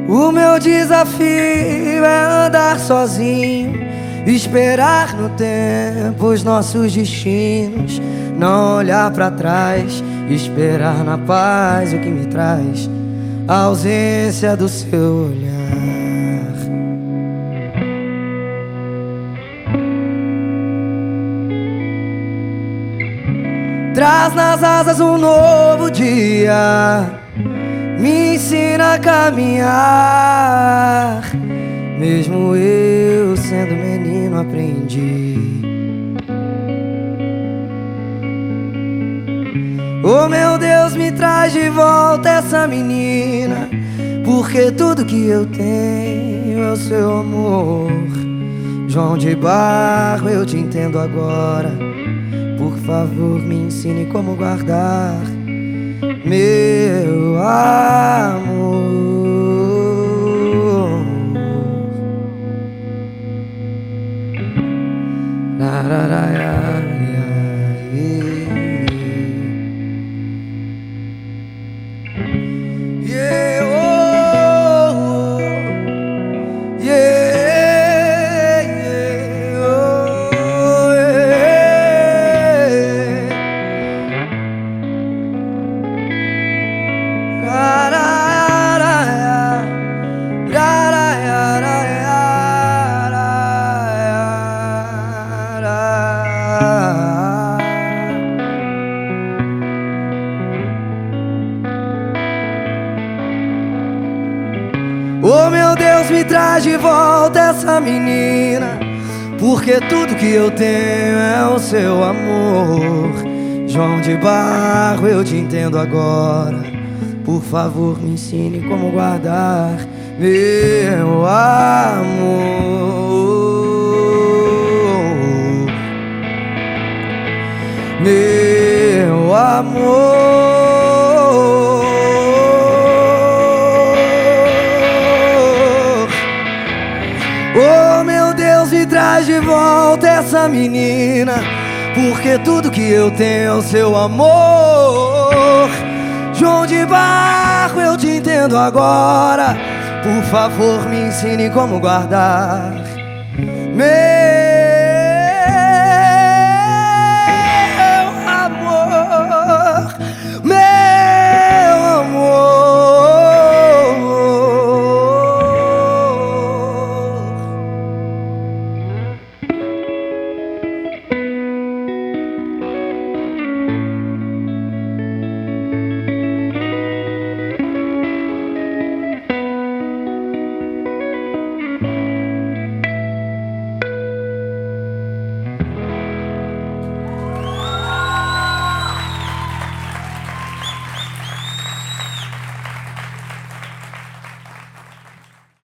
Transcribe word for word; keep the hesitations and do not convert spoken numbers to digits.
O meu desafio é andar sozinho, esperar no tempo os nossos destinos, não olhar pra trás, esperar na paz o que me traz a ausência do seu olhar. Traz nas asas um novo dia, me ensina a caminhar. Mesmo eu sendo menino aprendi. Oh meu Deus, me traz de volta essa menina, porque tudo que eu tenho é o seu amor. João de Barro, eu te entendo agora. Por favor, me ensine como guardar meu amor. Yeah, oh, yeah, yeah, oh, yeah. Ra, ra, ra, ra, ra, ra, ra, ra. Oh meu Deus, me traz de volta essa menina, porque tudo que eu tenho é o seu amor. João de Barro, eu te entendo agora. Por favor, me ensine como guardar meu amor. Meu amor. Oh meu Deus, me traz de volta essa menina, porque tudo que eu tenho é o seu amor. João de Barro, eu te entendo agora. Por favor, me ensine como guardar meu